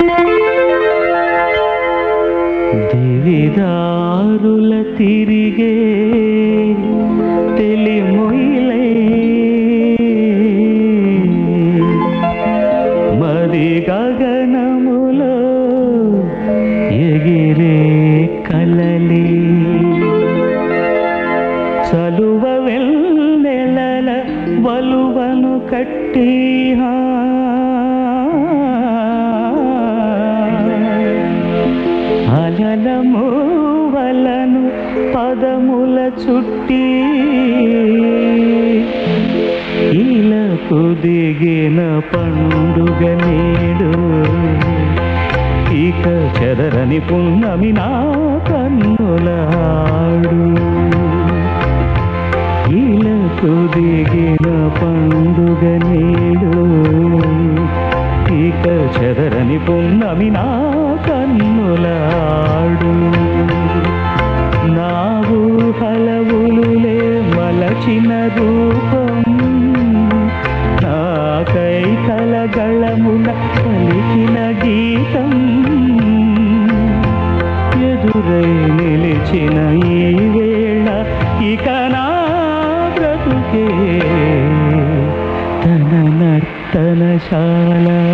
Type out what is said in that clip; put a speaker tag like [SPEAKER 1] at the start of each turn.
[SPEAKER 1] దివిదారుల తిరిగే తెలిమొయిలై మరి గగనములో ఎగిరే కలలి చలువ వెన్నెలల వలువను కట్టి అలల మూవలను పదముల చుట్టి ఇలకు దిగిన పండుగ నేడు ఇక చెదరని పున్నమి నా కన్నులాడు ఇలకు దిగిన పండుగ నేడు ఇక చెదరని పున్నమి నా కన్నులాడు నా ఊహలవులులే మలచిన రూపం నాకై కలగళమున పలికిన గీతం ఎదురై నిలిచిన ఈ వేళ ఇక నా బ్రతుకే తన నర్తనశాల